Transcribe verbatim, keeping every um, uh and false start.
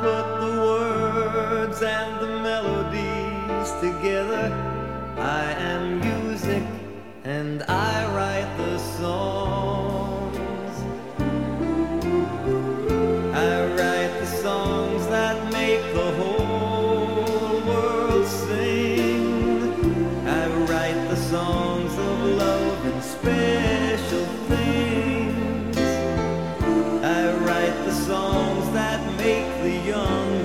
put the words and the melodies together. I am music and I write the songs. I write the songs that make the whole world sing. I write the songs of love and special things. I write the songs that make the young